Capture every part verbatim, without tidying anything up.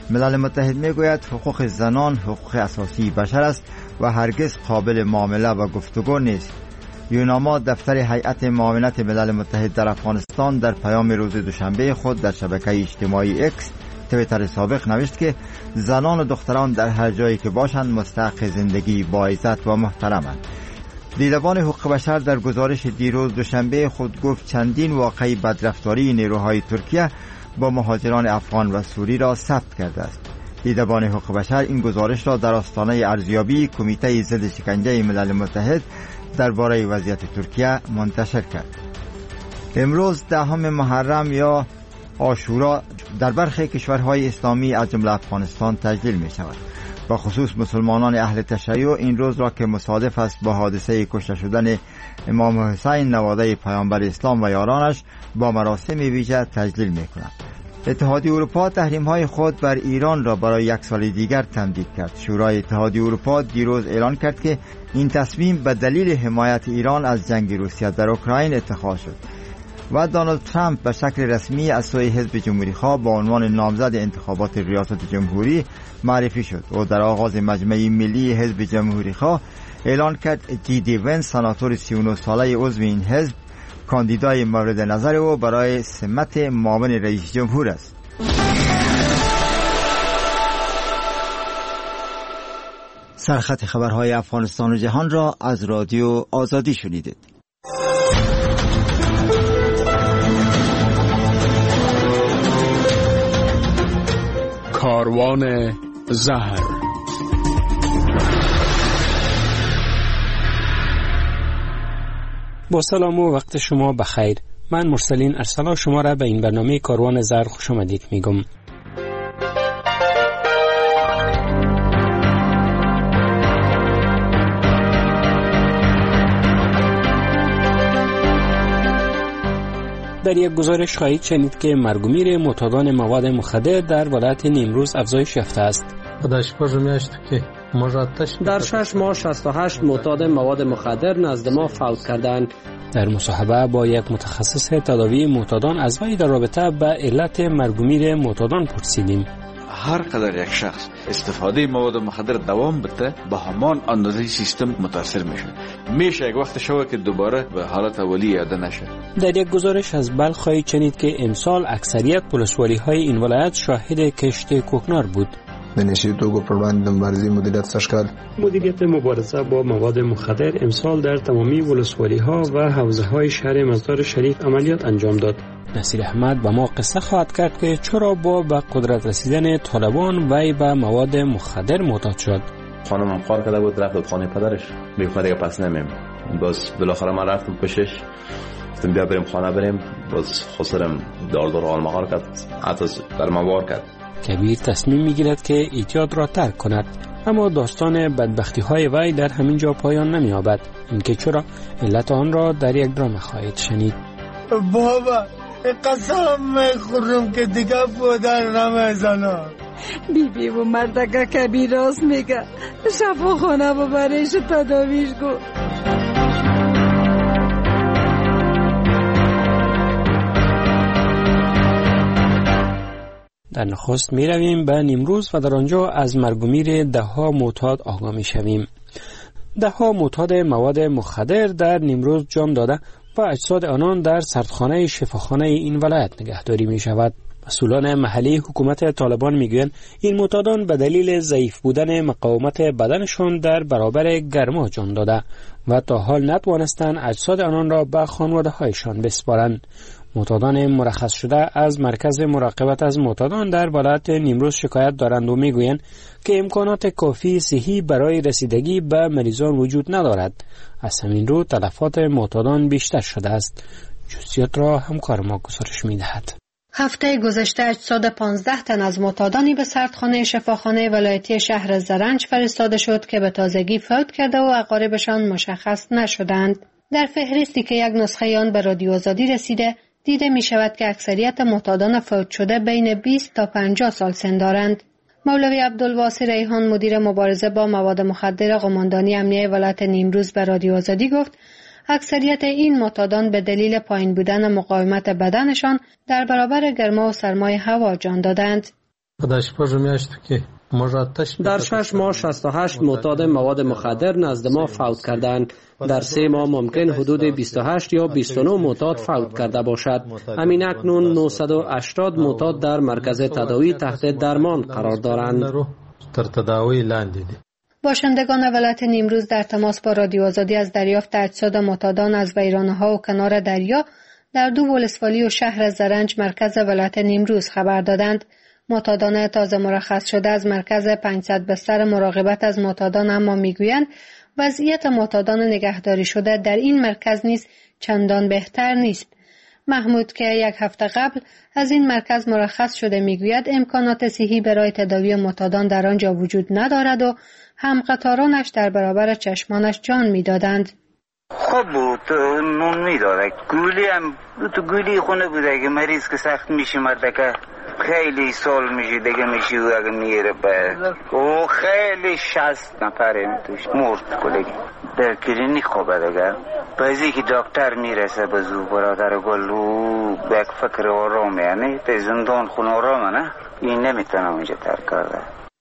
ملل متحد میگوید حقوق زنان حقوق اساسی بشر است و هرگز قابل معامله و گفتگو نیست. یوناما دفتر هیئت معاونت ملل متحد در افغانستان در پیام روز دوشنبه خود در شبکه اجتماعی اکس تویتر سابق نوشت که زنان و دختران در هر جایی که باشند مستحق زندگی با عزت و محترمند. دیدبان حقوق بشر در گزارش دیروز دوشنبه خود گفت چندین واقعه بدرفتاری نیروهای ترکیه با مهاجران افغان و سوری را ثبت کرده است. دیدبان حقوق بشر این گزارش را در آستانه ارزیابی کمیته ضد شکنجه ملل متحد درباره وضعیت ترکیه منتشر کرد. امروز دهم محرم یا عاشورا در برخی کشورهای اسلامی از جمله افغانستان تجلیل می شود. با خصوص مسلمانان اهل تشیع این روز را که مصادف است با حادثه کشته شدن امام حسین نواده پیامبر اسلام و یارانش با مراسم ویژه تجلیل می کنند. اتحادیه اروپا تحریم‌های خود بر ایران را برای یک سال دیگر تمدید کرد. شورای اتحادیه اروپا دیروز اعلان کرد که این تصمیم به دلیل حمایت ایران از جنگ روسیه در اوکراین اتخاذ شد و دونالد ترامپ به شکل رسمی از سوی حزب جمهوری‌خواه با عنوان نامزد انتخابات ریاست جمهوری معرفی شد. او در آغاز مجمع ملی حزب جمهوری‌خواه اعلان کرد جی دی ونس سناتور سی و نه ساله عضو این حزب کاندیدای مورد نظر او برای سمت معاون رئیس جمهور است. سرخط خبرهای افغانستان و جهان را از رادیو آزادی شنیدید. کاروان زهر. با سلام و وقت شما بخیر. من مرسلین ارسلا شما را به این برنامه کاروان زهر خوش آمدید میگم. در یک گزارش خواهید شنید که مرگ و میر معتادان مواد مخدر در ولایت نیمروز افزایش یافته است. در شش ماه شصت و هشت معتاد مواد مخدر نزد ما فوت کردند. در مصاحبه با یک متخصص تداوی معتادان از وی در رابطه به علت مرگ و میر معتادان پرسیدیم. هر قدر یک شخص استفاده مواد مخدر دوام بده به همان اندازه سیستم متاثر میشه. میشه یک وقت شوه که دوباره به حالت اولی عاده نشه. در یک گزارش از بلخ خواهید شنید که امسال اکثریت ولسوالی های این ولایت شاهد کشت کوکنار بود. د نشي توکو پر وړاندې د مبارزې مدیریت سشکال مدیریت مبارزه با مواد مخدر امسال در تمامی ولسوالی ها و حوزه های شهر مزار شریف عملیات انجام داد. نصیر احمد به ما قصه خواهد کرد که چرا با به قدرت رسیدن طالبان وی به مواد مخدر معتاد شد. خانمم کار کرده بود رفت خانه پدرش میگفت دیگه پس نمیم. باز بالاخره من رفتم پیشش گفتم بیا بریم خانه بریم. باز خسرم دار دار حال مغار کرد حتی در موار کرد. کبیر تصمیم میگیرد که اعتیاد را ترک کند، اما داستان بدبختی های وی در همین جا پایان نمی‌یابد. اینکه چرا علت آن را در یک درام خواهید شنید. بابا قسم میخورم که دیگه پدر نمیزنم. بی بی و مردگه کبیر راست میگه. شفاخانه ببرش تداویش گو. در نخست می رویم به نیمروز و در آنجا از مرگ و میر ده ها معتاد آگاه می شویم. ده ها معتاد مواد مخدر در نیمروز جان داده و اجساد آنان در سردخانه شفاخانه این ولایت نگهداری می شود. مسئولان محلی حکومت طالبان می گویند این معتادان به دلیل ضعیف بودن مقاومت بدنشان در برابر گرما جان داده و تا حال نتوانستند اجساد آنان را به خانواده هایشان بسپارند. معتادان مرخص شده از مرکز مراقبت از معتادان در ولایت نیمروز شکایت دارند و میگویند که امکانات کافی صحی برای رسیدگی به مریضان وجود ندارد. از همین رو تلفات معتادان بیشتر شده است. جزئیات را همکار ما گزارش می‌دهد. هفته گذشته اجساد پانزده تن از معتادانی به سردخانه شفاخانه ولایتی شهر زرنج فرستاده شد که به تازگی فوت کرده و اقاربشان مشخص نشدند. در فهرستی که یک نسخه آن به رادیو آزادی رسیده دیده می شود که اکثریت معتادان فوت شده بین بیست تا پنجاه سال سن دارند. مولوی عبدالواسی ریحان مدیر مبارزه با مواد مخدر قماندانی امنیه ولایت نیمروز به رادیو آزادی گفت اکثریت این معتادان به دلیل پایین بودن مقاومت بدنشان در برابر گرما و سرمای هوا جان دادند. در شش ماه شصت و هشت معتاد مواد مخدر نزد ما فوت کردند. در سه ماه ممکن حدود بیست و هشت یا بیست و نه معتاد فوت کرده باشد. همین اکنون نهصد و هشتاد معتاد در مرکز تداوی تحت درمان قرار دارند. باشندگان ولایت نیمروز در تماس با رادیو آزادی از دریافت اجساد معتادان از ویرانه‌ها و کنار دریا در دو ولسوالی و شهر زرنج مرکز ولایت نیمروز خبر دادند. معتادان تازه مرخص شده از مرکز پانصد بستر مراقبت از معتادان اما میگویند وضعیت معتادان نگهداری شده در این مرکز نیز چندان بهتر نیست. محمود که یک هفته قبل از این مرکز مرخص شده میگوید امکانات صحی برای تداوی معتادان در آنجا وجود ندارد و همقطارانش در برابر چشمانش جان میدادند. خب بود نون میداده گولی هم تو گولی خونه بوده که مریض که سخت میشه مرده که خیلی سال میشه دیگه میشه و اگه میره به او خیلی شست نفریم توش مرد کلگی در کلینیک خوبه دیگه بازی که دکتر میرسه به زو برادر گلو به یک فکر آرام یعنی به زندان خون آرامه نه این نمیتونه اونجا ترک کرده.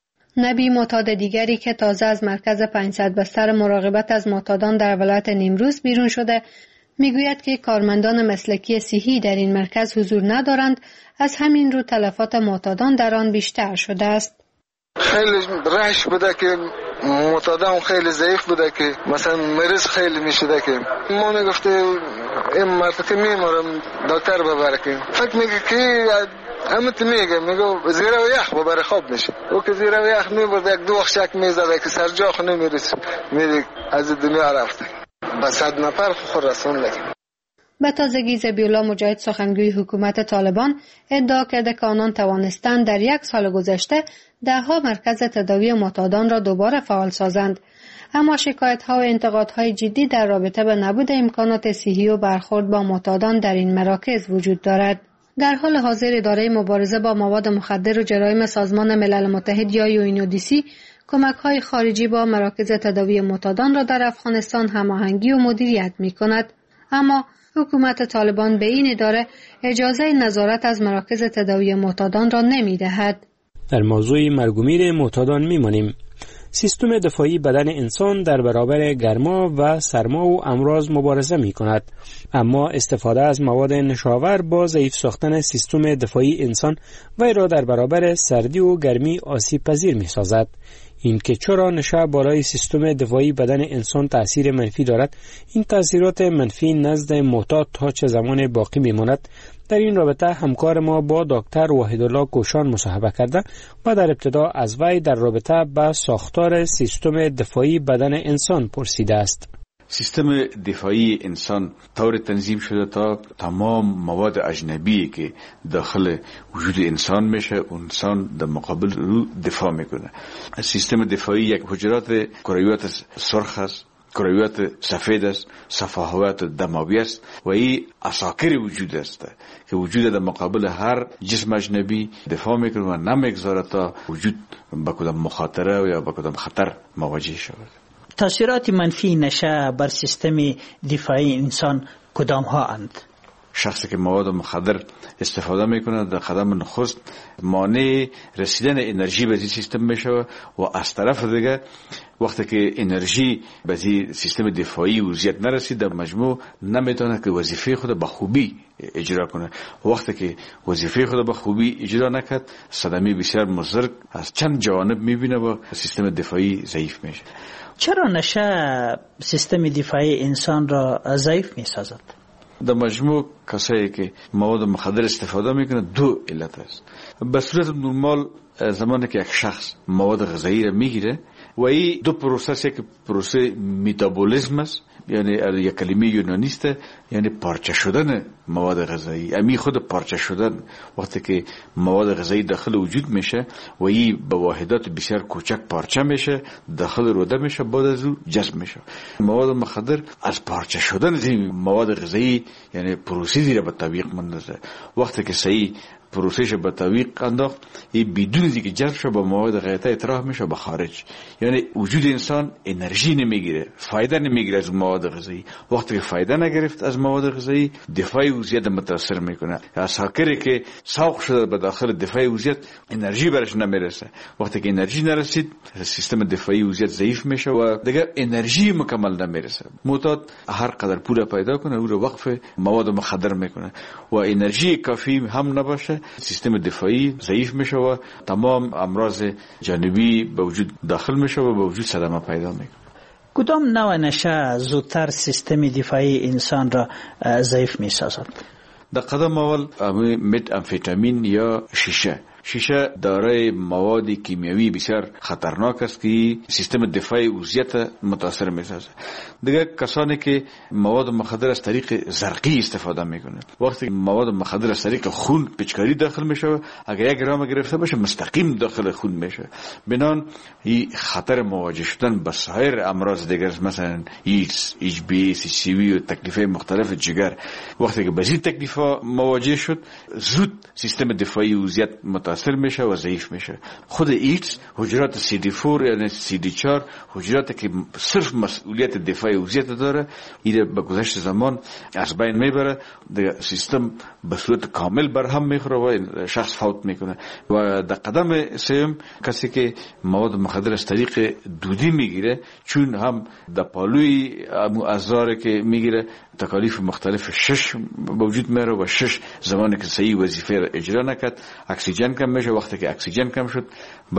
نبی معتاد دیگری که تازه از مرکز پانصد بستر مراقبت از معتادان در ولایت نیمروز بیرون شده میگوید که کارمندان مسلکی صحی در این مرکز حضور ندارند، از همین رو تلفات معتادان در آن بیشتر شده است. خیلی رش بوده که معتادان خیلی ضعیف بوده که مثلا مریض خیلی میشده که ما میگفته این مرتبه میمارم دکتر ببره که فکر میگه که همت میگه میگه زیره و یخ ببره خوب میشه او که زیره و یخ میبرد یک دو وقت شک میزده که سرجاخ نمیرسه میگه از دنیا رفته با صد نفر خور رسون لگه. به تازگی ذبیح‌الله مجاهد سخنگوی حکومت طالبان ادعا کرده که آنان توانستند در یک سال گذشته دهها مرکز تداوی معتادان را دوباره فعال سازند، اما شکایت‌ها و انتقادهای جدی در رابطه به نبود امکانات صحی و برخورد با معتادان در این مراکز وجود دارد. در حال حاضر اداره مبارزه با مواد مخدر و جرایم سازمان ملل متحد یا یوئن‌اودیسی کمک‌های خارجی با مراکز تداوی معتادان را در افغانستان هماهنگی و مدیریت می‌کند، اما حکومت طالبان به این اداره اجازه نظارت از مراکز تداوی معتادان را نمی‌دهد. در موضوع مرگ و میر معتادان می‌مانیم. سیستم دفاعی بدن انسان در برابر گرما و سرما و امراض مبارزه می‌کند، اما استفاده از مواد نشاور با ضعیف ساختن سیستم دفاعی انسان وی را در برابر سردی و گرمی آسیب پذیر می‌سازد. این که چرا نشه بالای سیستم دفاعی بدن انسان تأثیر منفی دارد، این تأثیرات منفی نزد معتاد تا چه زمان باقی میماند، در این رابطه همکار ما با دکتر وحیدالله کوشان مصاحبه کرده و در ابتدا از وی در رابطه با ساختار سیستم دفاعی بدن انسان پرسیده است. سیستم دفاعی انسان طور تنظیم شده تا تمام مواد اجنبی که داخل وجود انسان میشه انسان در مقابل رو دفاع میکنه. سیستم دفاعی یک حجرات کرویات سرخ است، کرویات سفید است، صفحات دموی است و این عساکر وجود است که وجود در مقابل هر جسم اجنبی دفاع میکنه و نمیگذاره تا وجود با کدام مخاطره و یا با کدام خطر مواجه شود. تاثیرات منفی نشه بر سیستم دفاعی انسان کدام ها اند؟ شخصی که مواد مخدر استفاده میکنه در قدم نخست مانع رسیدن انرژی به سیستم میشه و از طرف دیگه وقتی که انرژی به سیستم دفاعی وضعیت نرسید در مجموع نمیتونه که وظیفه خود به خوبی اجرا کنه. وقتی که وظیفه خود به خوبی اجرا نکرد صدمه بسیار مضر از چند جوانب میبینه و سیستم دفاعی ضعیف میشه. چرا نشه سیستم دفاعی انسان را ضعیف میسازد؟ در مجموع کسایی که مواد مخدر استفاده میکنه دو علت است. به صورت نرمال زمانی که یک شخص مواد غذایی را میگیره و این دو پروسه که پروسه متابولیسم است، یعنی یک کلمه یونانی است، یعنی پارچه شدن مواد غذایی. امی خود پارچه شدن وقتی که مواد غذایی داخل وجود میشه و این به واحدات بسیار کوچک پارچه میشه داخل روده میشه بعد از او جذب میشه. مواد مخدر از پارچه شدن این مواد غذایی یعنی پروسه را به تطبیق مندازه. وقتی که صحیح پروسش به تعویق انداخت، این بدون اینکه جذب شه به مواد غذایی اطراح میشه به خارج. یعنی وجود انسان انرژی نمیگیره، فایده نمیگیره از مواد غذایی. وقتی که فایده نگرفت از مواد غذایی، دفاع وضعیت متاثر میکنه. اساکری که سوق شده به داخل دفاع وضعیت، انرژی برش نمیرسه. وقتی که انرژی نرسید، سیستم دفاعی وضعیت ضعیف میشه و دیگه انرژی مکمل نمیرسه. معتاد هر قدر پول پیدا کنه او رو وقف مواد مخدر میکنه و انرژی کافی هم نباشه، سیستم دفاعی ضعیف میشه و تمام امراض جانبی به وجود داخل میشه و به وجود صدمه پیدا میکنه. کدام نوع نشه زودتر سیستم دفاعی انسان را ضعیف میسازد؟ در قدم اول مت امفیتامین یا شیشه. شیشه دارای مواد کیمیایی بسیار خطرناک است که سیستم دفاعی وضعیت متاثر میسازه. دیگه کسانی که مواد مخدر از طریق زرقی استفاده میکنه، وقتی مواد مخدر از طریق خون پیچکاری داخل میشه، اگر یک گرم گرفته باشه مستقیم داخل خون میشه، بنان این خطر مواجه شدن با سایر امراض دیگر مثلا ایدز، اچ بی، سی سی وی و تکلیفات مختلف جگر، وقتی که بزید تکلیفات مواجه شد، زود سیستم دفاعی وضعیت متاثر میشه و ضعیف میشه. خود ایدز حجرات سی دی چهار یعنی سی دی چهار حجراتی که صرف مسئولیت دفاعی وضعیت داره، این به گذشت زمان از بین میبره، سیستم به صورت کامل برهم میخوره و شخص فوت میکنه. و در قدم سوم کسی که مواد مخدر از طریق دودی میگیره، چون هم در پالوی ازاره که میگیره تکالیف مختلف شش به وجود میاره و شش زمانی که صحیح وظیفه را اجرا نکرد اکسیژن کم میشه. وقتی که اکسیژن کم شد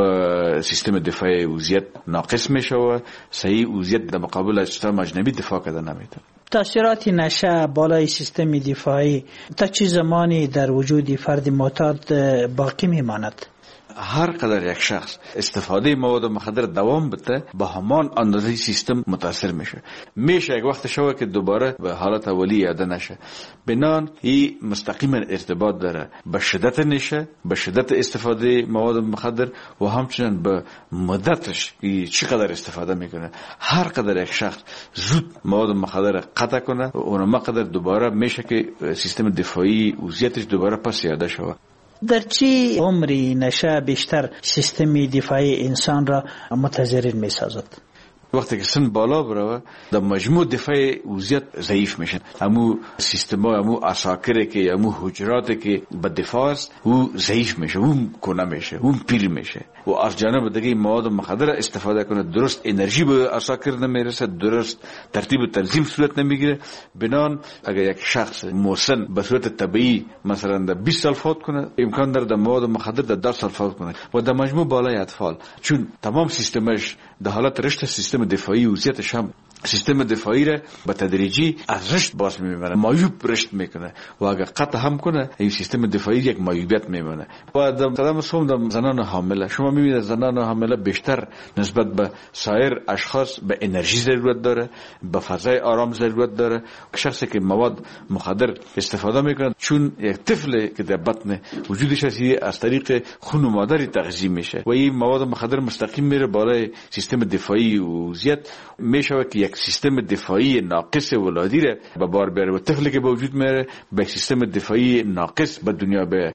با سیستم دفاعی وضعیت ناقص میشه و صحیح وضعیت در مقابل اجسام اجنبی دفاع کرده نمیتونه. تاثیرات نشه بالای سیستم دفاعی تا چه زمانی در وجود فرد معتاد باقی میماند؟ هر قدر یک شخص استفاده مواد مخدر دوام بده، به همان اندازه سیستم متاثر میشه. میشه یک وقت شوه که دوباره به حالت اولی اعاده نشه. بنان این مستقیما ارتباط داره به شدت نشه، به شدت استفاده مواد مخدر و همچنین به مدتش چقدر استفاده میکنه. هر قدر یک شخص زود مواد مخدر قطع کنه، اونم قدر دوباره میشه که سیستم دفاعی وضعیتش دوباره پس اعاده شوه. در چی عمری نشه بیشتر سیستم دفاعی انسان را متضرر می سازد؟ وقتی که سن بالا بره در مجموع دفاع وضعیت ضعیف میشن. همو سیستم ها، همو اساکره که همو حجرات که به دفاع است او ضعیف میشه، اون کنه میشه، اون پیر میشه و از جانب دیگه مواد مخدر استفاده کنه، درست انرژی به اساکر نمیرسه، درست ترتیب و تنظیم صورت نمیگیره. بنان اگر یک شخص مسن به صورت طبیعی مثلا در بیست سال فوت کنه، امکان داره در مواد مخدر در ده سال فوت کنه و در مجموع بالای اطفال، چون تمام سیستمش در حالت رشد سیستم دفاعی وضعیتش هم سیستم دفاعی را به تدریجی از رشد باز میبره، معیوب رشد میکنه و اگر قطع هم کنه این سیستم دفاعی یک معیوبیت میمونه. و در قدم سوم در زنان حامله، شما میبینید زنان حامله بیشتر نسبت به سایر اشخاص به انرژی ضرورت داره، به فضای آرام ضرورت داره. شخصی که مواد مخدر استفاده میکنه، چون یک طفل که در بطن وجودش هست از طریق خون مادری تغذیه میشه و این مواد مخدر مستقیم میره بالای سیستم دفاعی وضعیت، میشه که یک سیستم دفاعی ناقص ولادی را به بار بیاره و طفلی که به وجود میاره به سیستم دفاعی ناقص به دنیا بیاره.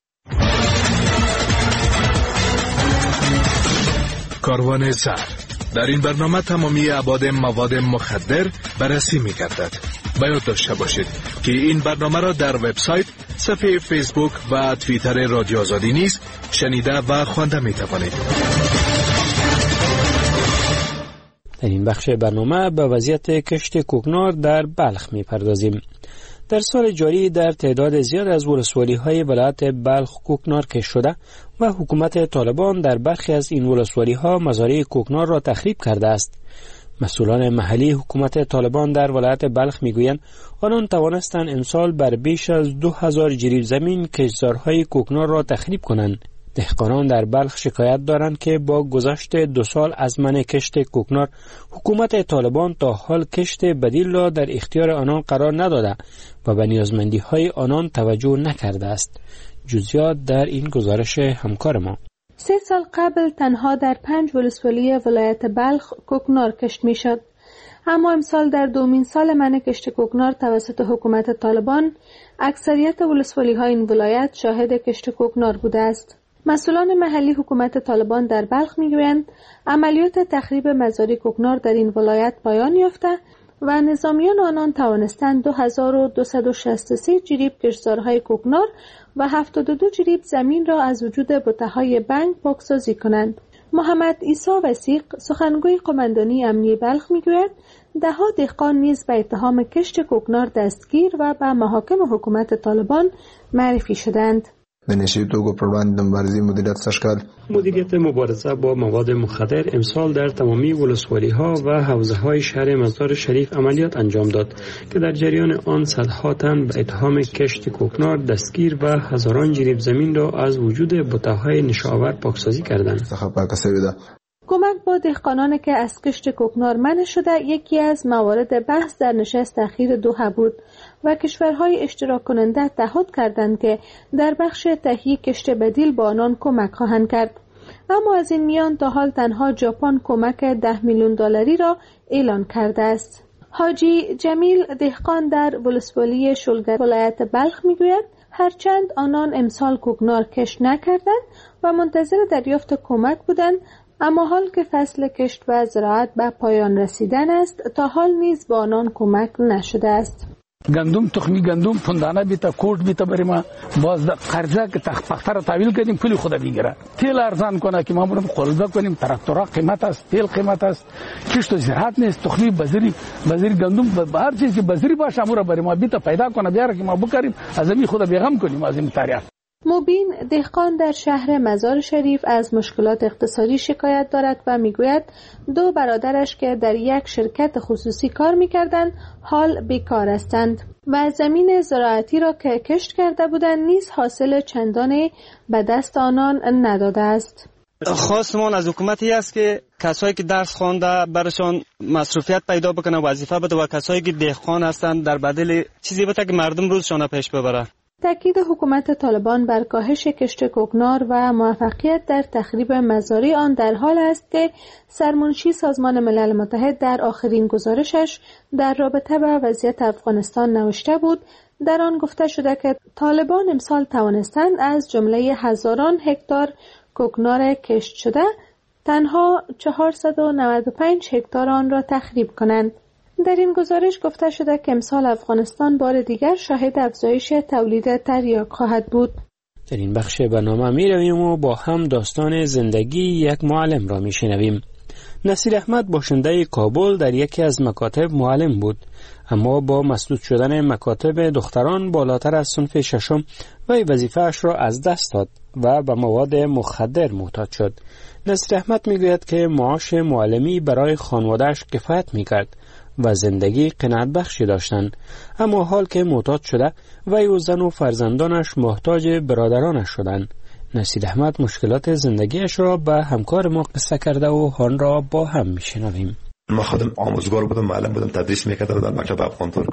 کاروان زهر. در این برنامه تمامی ابعاد مواد مخدر بررسی می‌گردد. باید داشته باشید که این برنامه را در وبسایت، صفحه فیسبوک و توییتر رادیو آزادی نیز شنیده و خوانده می‌توانید. در این بخش برنامه به وضعیت کشت کوکنار در بلخ می‌پردازیم. در سال جاری در تعداد زیاد از ولسوالی‌های ولایت بلخ کوکنار کشت شده و حکومت طالبان در برخی از این ولسوالی‌ها مزارع کوکنار را تخریب کرده است. مسئولان محلی حکومت طالبان در ولایت بلخ میگویند آنان توانستند امسال بر بیش از دو هزار جریب زمین کشتزارهای کوکنار را تخریب کنند. دهقانان در بلخ شکایت دارند که با گذشت دو سال از منع کشت کوکنار، حکومت طالبان تا حال کشت بدیل را در اختیار آنان قرار نداده و به نیازمندی‌های آنان توجه نکرده است. جزئیات در این گزارش همکار ما. سه سال قبل تنها در پنج ولسوالی ولایت بلخ کوکنار کشت می شد. اما امسال در دومین سال منع کشت کوکنار توسط حکومت طالبان، اکثریت ولسوالی‌های این ولایت شاهد کشت کوکنار بوده است. مسئولان محلی حکومت طالبان در بلخ میگویند عملیات تخریب مزارع کوکنار در این ولایت پایان یافته و نظامیان آنان توانستند دو هزار و دویست و شصت و سه جریب کشتزارهای کوکنار و هفتاد و دو جریب زمین را از وجود بته‌های بنگ پاکسازی کنند. محمد عیسی وثیق، سخنگوی قماندانی امنیه بلخ میگوید ده‌ها دهقان نیز به اتهام کشت کوکنار دستگیر و به محاکم حکومت طالبان معرفی شدند. مدیریت مبارزه با مواد مخدر امسال در تمامی ولسوالی ها و حوزه های شهر مزار شریف عملیات انجام داد که در جریان آن صدها تن به اتهام کشت کوکنار دستگیر و هزاران جریب زمین را از وجود بته‌های نشاور پاکسازی کردند. کمک با دهقانان که از کشت کوکنار منع شده یکی از موارد بحث در نشست اخیر دوحه بود و کشورهای اشتراک کننده تعهد کردند که در بخش تهیه کشت بدیل با آنان کمک خواهند کرد. اما از این میان تا حال تنها ژاپن کمک ده میلیون دلاری را اعلان کرده است. حاجی جمیل دهقان در ولسوالی شلگر ولایت بلخ میگوید هرچند آنان امسال کوکنار کشت نکردند و منتظر دریافت کمک بودند، اما حال که فصل کشت و زراعت به پایان رسیدن است تا حال نیز به آنان کمک نشده است. گندم تخمی گندم پندانه بیتا کوٹ بیتا برای ما باز قرضه که پختر رو تحویل کردیم پولی خود بگیره، تیل ارزان کنه که ما بریم قلبه کنیم، تراکتورها قیمت است، تیل قیمت است، کشت و زراعت نیست، تخمی بزری بزری گندم هر چیز که بزری باشه امور برای ما بیتا پیدا کنه بیاره که ما بکاریم از این خود بیغم کنیم از این تاریخ. مبین دهقان در شهر مزار شریف از مشکلات اقتصادی شکایت دارد و میگوید دو برادرش که در یک شرکت خصوصی کار میکردند حال بیکار هستند و زمین زراعتی را که کشت کرده بودند نیز حاصل چندانی به دست آنان نداده است. خواستمان از حکومتی است که کسایی که درس خوانده برشان مصروفیت پیدا بکنه، وظیفه بده و کسایی که دهقان هستند در بدل چیزی بده که مردم روزشان پیش ببره. تاکید حکومت طالبان بر کاهش کشت کوکنار و موفقیت در تخریب مزارع آن در حال است که سرمنشی سازمان ملل متحد در آخرین گزارشش در رابطه با وضعیت افغانستان نوشته بود. در آن گفته شده که طالبان امسال توانستند از جمله هزاران هکتار کوکنار کشت شده تنها چهارصد و نود و پنج هکتار آن را تخریب کنند. در این گزارش گفته شده که امسال افغانستان بار دیگر شاهد افزایش تولید تریاک خواهد بود. در این بخش برنامه می رویم و با هم داستان زندگی یک معلم را می شنویم. نصیر احمد باشنده کابل در یکی از مکاتب معلم بود، اما با مسدود شدن مکاتب دختران بالاتر از صنف ششم وی وظیفه‌اش را از دست داد و به مواد مخدر معتاد شد. نصیر احمد می گوید که معاش معلمی برای خانواده‌اش کفایت می کرد و زندگی قناعت بخشی داشتند، اما حال که معتاد شده وی و زن و فرزندانش محتاج برادرانش شدند. نصیر احمد مشکلات زندگیش را به همکار ما قصه کرده و آن را با هم میشنویم. ما خودم آموزگار بودم، معلم بودم، تدریس میکردم در مکتب افغان ترک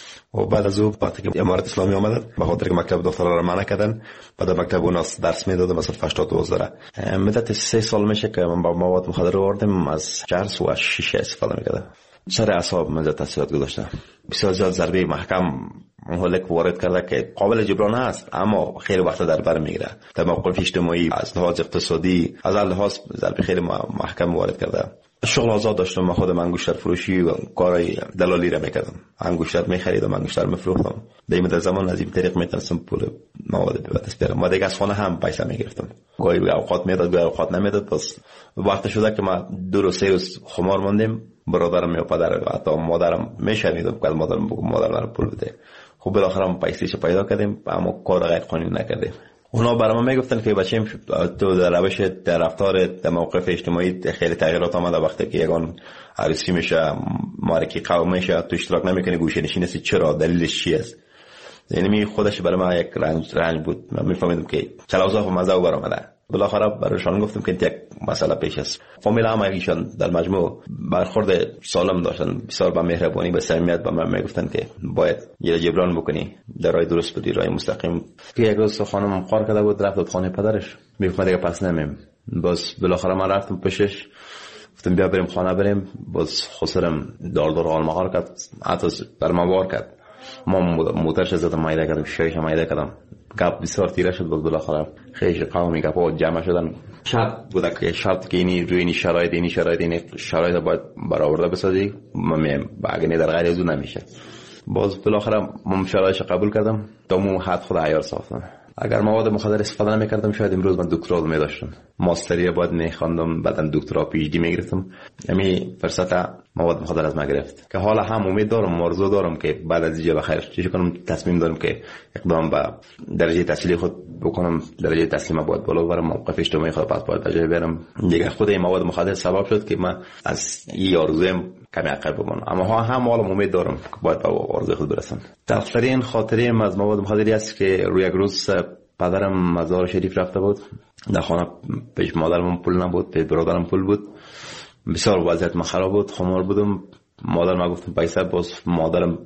و بعد از او وقتی که امارت اسلامی آمدن به خاطر که مکتب دخترها را منع کردن بعد در مکتب اون درس میدادم مثلا هشتاد دوازده مدت سه سال میشه که من با مواد مخدر آوردم، از چرس و از شیشه استفاده میکردم. سر اعصاب من تاثیرات گذاشته، بسیار زیاد ضربه محکم مهلک وارد کرده که قابل جبران است اما خیلی وقت در بر میگیره. در موقف اجتماعی از لحاظ اقتصادی از لحاظ ضربه خیلی محکم وارد کرده. شغل آزاد داشتم، من خودم انگشتر فروشی و کارهای دلالی را میکردم، انگشتر میخریدم، انگشتر میفروختم. در این زمان از این طریق میتونستم پول مواد به دست بیارم. ما دیگه از خانه هم پیسه میگرفتم، گاهی اوقات میداد گاهی اوقات نمیداد. پس وقت شده که ما دو روز سه روز خمار ماندیم، برادرم و پدرم و حتی مادرم میشنیدم که مادرم بگم مادرم پول بده. خب بالاخره هم پیسه‌اش پیدا کردیم اما کار غیر قانونی نکردیم. اونا برام میگفتن که بچه‌م تو در روش در رفتار در موقف اجتماعی خیلی تغییرات آمده، وقتی که یگان عروسی میشه معرکه قوم میشه تو اشتراک نمیکنی گوشه نشینی هستی، چرا دلیلش چی است؟ یعنی می خودش برای من یک رنج رنج بود. من میفهمیدم که چلاوزا و مزه برآمده. بالاخره برایشان گفتم که یک مسئله پیش است. فامیل هم ایشان در مجموع برخورد سالم داشتن، بسیار با مهربانی و صمیمیت با من میگفتن که باید یه جبران بکنی، در راه درست بدی، راه مستقیم. که یک روز خانم قار کرده بود رفت خانه پدرش، میگفت دیگه پس نمیم. باز بالاخره من رفتم پیشش، گفتم بیا بریم خانه بریم. باز خسرم دار دار آلمغار کرد، حتی بر ما بار کرد. ما موترش زدم مایده کردم، شیش مایده کردم. گپ بسیار تیره شد. باز بالاخره خیلی قومی گپا جمع شدن. شرط بود که شرط که اینی روی این شرایط اینی شرایط اینی شرایط باید برآورده بسازی، من اگه در غیر از اون نمیشه. باز بالاخره من شرایطش قبول کردم تا مو حد خود عیار ساختم. اگر مواد مخدر استفاده نمیکردم شاید امروز من دکترا می داشتم، ماستری باید میخواندم، بعدن دکترا پی اچ دی میگرفتم. یعنی فرصت مواد مخدر از ما گرفت که حالا هم امید دارم، آرزو دارم که بعد از اینجا بخیر چیزی کنم. تصمیم دارم که اقدام به درجه تحصیلی خود بکنم، درجه تحصیلی باید بالا ببرم، موقف اجتماعی خود پس باید درجه برم. دیگه خود این مواد مخدر سبب شد که من از این آرزویم کمی عقب بمونم، اما هم حالا امید دارم که باید به آرزوی خود برسم. تلخترین خاطریم از مواد مخدری است که روی یک روز پدرم مزار شریف رفته بود، در خانه پیش مادرم پول نبود، پیش برادرم پول بود. بسیار وضعیت من خراب بود، خمار بودم. مادرم ما گفتم پیسه، باز مادرم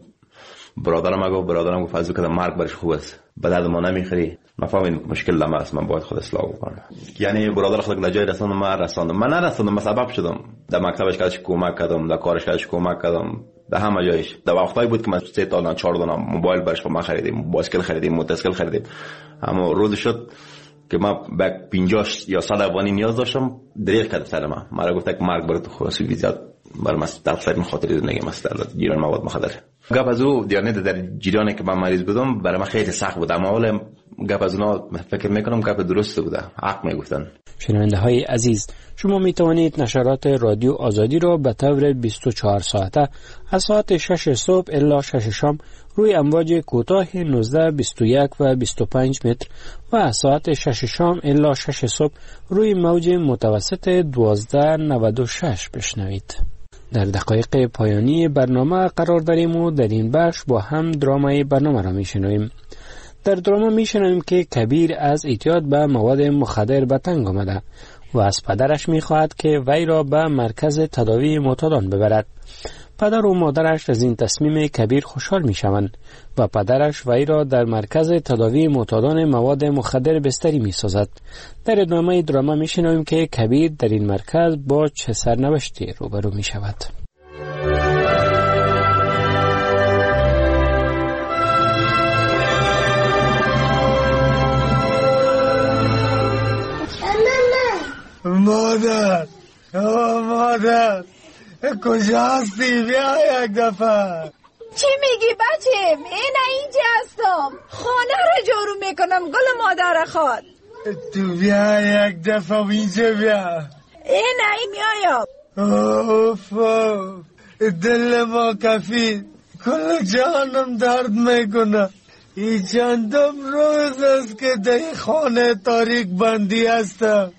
برادرم ما گفت برادرم گفت از کدام مرگ برش خوب است، به درد ما نمیخوری. نفهمید مشکل لما است، من باید خود اصلاح کنم. یعنی برادر خود لجای رساندم، من رساندم، من نرساندم، من سبب شدم. در مکتبش کارش کمک کردم، در کارش کارش کمک کردم، در همه جایش. در وقتایی بود که من سه تا چهار تا موبایل برش ما خریدیم، بایسکل خریدیم، موتورسیکل خریدیم. اما روز شد که من به پنجاه یا صد افغانی نیاز داشتم، دریغ کرد سر من. مرا گفت که مرگ برات خلاص ویزیت بر مست در سر خاطر زندگی مست در جریان مواد مخدر. گپ از او دیانه در جریانی که من مریض بودم برای من خیلی سخت بود، اما حالا گپ از اونا فکر میکنم گپ درست بوده، حق میگفتن. شنونده های عزیز، شما می توانید نشرات رادیو آزادی را به طور بیست و چهار ساعته از ساعت شش صبح الی شش شام روی امواج کوتاه نوزده، بیست و یک و بیست و پنج متر و از ساعت شش شام الی شش صبح روی موج متوسط دوازده نود و شش بشنوید. در دقایق پایانی برنامه قرار داریم و در این بخش با هم درامای برنامه را میشنویم. در درامه میشنویم که کبیر از اعتیاد به مواد مخدر به تنگ آمده و از پدرش میخواهد که وی را به مرکز تداوی معتادان ببرد. پدر و مادرش از این تصمیم کبیر خوشحال میشوند و پدرش وی را در مرکز تداوی معتادان مواد مخدر بستری میسازد. در ادامه دراما میشنویم که کبیر در این مرکز با چه سرنوشتی روبرو میشود. مادر، آه مادر، کجا هستی؟ بیا یک دفعه. چی میگی بچه؟ این اینجا هستم، خانه را جارو میکنم. گل مادر خواد تو بیا یک دفعه اینجا بیا. این این میایم. اوف اوف، دل ما کفی، کل جانم درد میکنه. این چندم روز است که در خانه تاریک بندی هستم.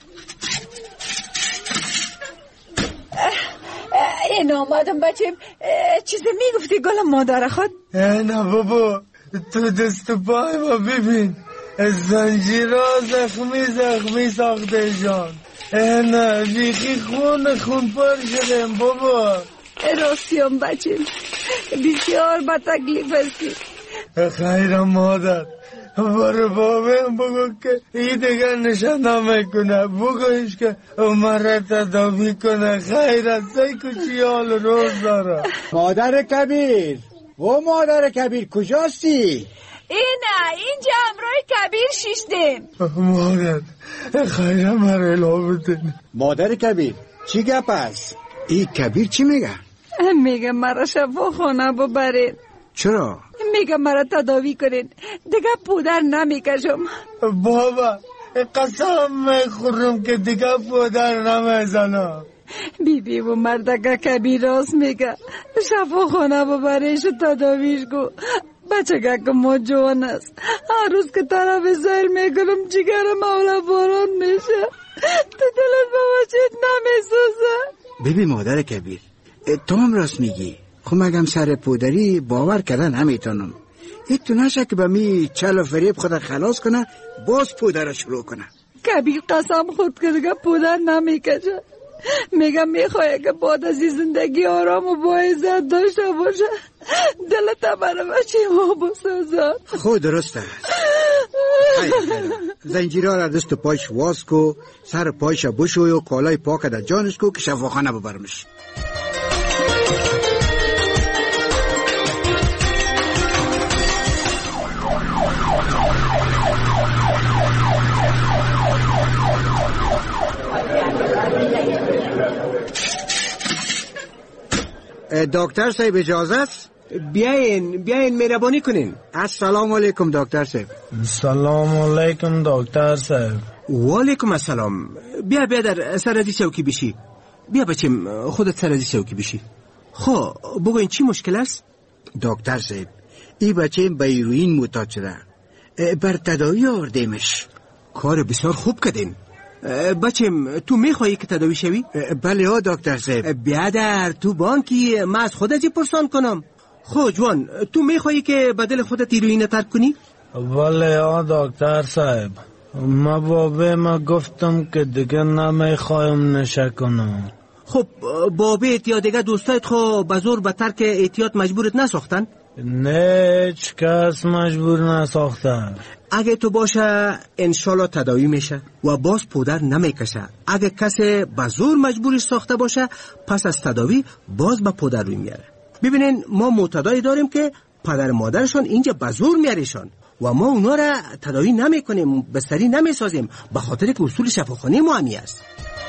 این آمدم بچه، چیزی میگفتی گل مادر خود؟ نه بابا، تو دست پای ما ببین، زنجیرها زخمی زخمی ساخته جان. نه بیخی خون خون پر شدیم بابا. راستیم بچه، بسیار با تکلیف هستی. خیر مادر، برو بابیم بگو که ای دیگر نشان نمیکنه، بگویش که مرا تداوی کنه. خیر است، ای کچی حال روز داره. مادر کبیر، او مادر کبیر کجاستی؟ اینه اینجا امروی کبیر شیشتیم. مادر خیر مرا اله بدین. مادر کبیر چی گپ است؟ ای کبیر چی میگه؟ میگه مرا شفا خانه ببرید. چرا؟ میگه مرا تداوی کنید، دیگه پودر نمیکشم. بابا قسم میخورم که دیگه پودر نمیزنم. بی بی و مردگه کبیر راست میگه، شفا خانه ببریش و تداویش گو. بچه که ما جوان است، هر روز که طرف زیر میگلم جگر مولا باران میشه، تو دلت با بچت نمیسوزه. ببین مادر کبیر، تو هم راست میگی. خب مگم سر پودری باور کردن نمیتونم. یک تو نشه که با می چل و فریب خود خلاص کنه، باز پودر رو شروع کنه. کبیر قسم خود که دیگه پودر نمیکشه. میگم میخواه که بعد از این زندگی آرام و با عزت داشته باشه، دلت برای بچه ما بسازد. خود درست است. زنجیرها را دست و پایش واز کو، سر پایش بشوی و کالای پاک در جانش کو که شفاخانه ببرمش. دکتر صاحب اجازه است؟ بیاین بیاین مهربانی کنین. السلام علیکم دکتر صاحب. سلام علیکم دکتر صاحب. و علیکم السلام. بیا بیا در سردی چوکی بشی. بیا بچم خودت سردی چوکی بشی. خب بگوین چی مشکل است؟ دکتر صاحب این بچه به هیروئین معتاد شده، بر تداوی آوردیمش. کار بسیار خوب کردین. بچم تو میخوایی که تداوی شوی؟ بله ها دکتر صاحب. بیادر تو بانکی ما از خودت پرسان کنم. خب جوان تو میخوایی که بدل خودت هیروئین ترک کنی؟ بله ها دکتر صاحب. ما بابه ما گفتم که دیگه نمیخوایم نشه کنم. خب بابه یا دیگه دوستایت خو بزور به ترک احتیاط مجبورت نساختن؟ نه هیچ کس مجبور نساختن. اگه تو باشه انشالله تداوی میشه و باز پودر نمیکشه. اگه کسی بزور مجبورش ساخته باشه پس از تداوی باز به پودر روی میاره. ببینین ما معتادایی داریم که پدر مادرشان اینجا بزور میاریشان و ما اونا را تداوی نمیکنیم، بستری نمیسازیم، به خاطر که اصول شفاخانه ما همی است.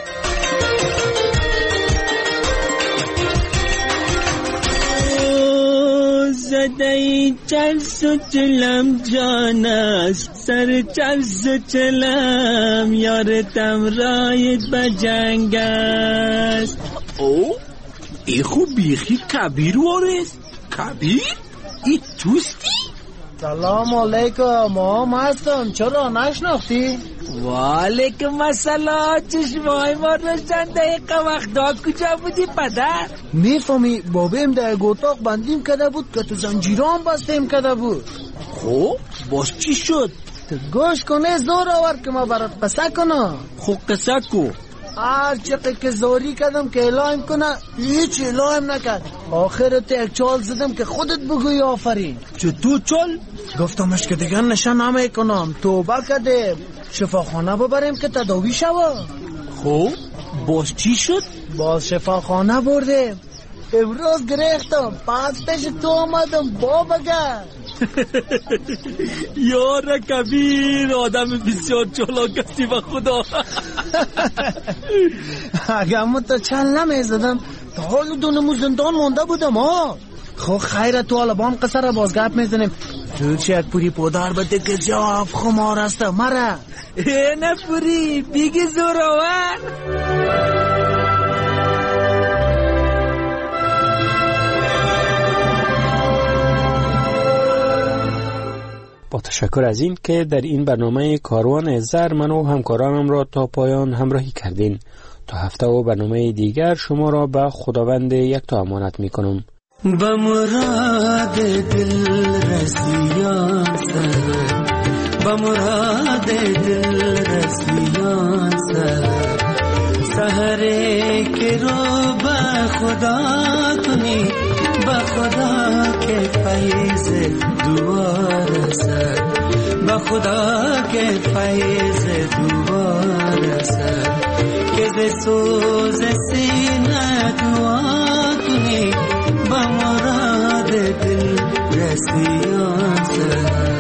زدهی چرس و چلم جان است، سر چرس و چلم یارتم رایت بجنگ است. او ای خوب بیخی کبیر وارست. کبیر؟ ای توستی؟ سلام علیکم. ما هم هستم، چرا نشناختی؟ و علیکم السلام. چشمای ما روشن دقیقه وقتا کجا بودی پدر؟ میفهمی بابیم در اتاق بندیم کده بود که تو زنجیران بستیم کده بود. خب باز چی شد؟ تو گوش کنه زور آور که ما برات قصه کنم. خب قصه کو. هر چقدر که زوری کردم که اعلام کنه هیچ اعلام نکرد. آخرت یک چال زدم که خودت بگوی آفرین. چه تو چال؟ گفتمش که دیگه نشه نمی کنم، توبه کردیم، شفاخانه ببریم که تداوی شوه. خب باز چی شد؟ باز شفاخانه بردیم. امروز گرفتم پس پیش تو آمدم بابا گر. یار کبیر آدم بسیار چالاک هستی به خدا. اگه من تا چل نمی زدم تا حال دونمو زندان مونده بودم ها. خب خیره تو حالا با هم قصه را بازگپ میزنیم. تو چه یک پوری پودر بده که جاف خمار است مره. ای نه پوری بیگی زوراور. با تشکر از این که در این برنامه کاروان زر من و همکارانم را تا پایان همراهی کردین. تا هفته و برنامه دیگر شما را به خداوند یک تا امانت می کنم. با مراد دل رسیان سر، با مراد دل رسیان سر، سهره که رو با خدا کنی، با خدا که فیض دوار سر، با خدا که فیض دوار سر، که ز سوز سینه دعا کنی، با مراد دل رسیان سر.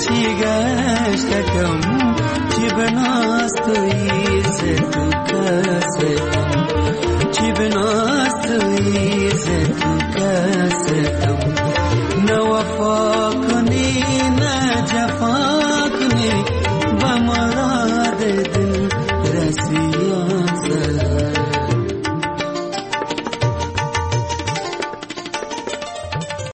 چی گشت کم چی بناست توی سے تو کسه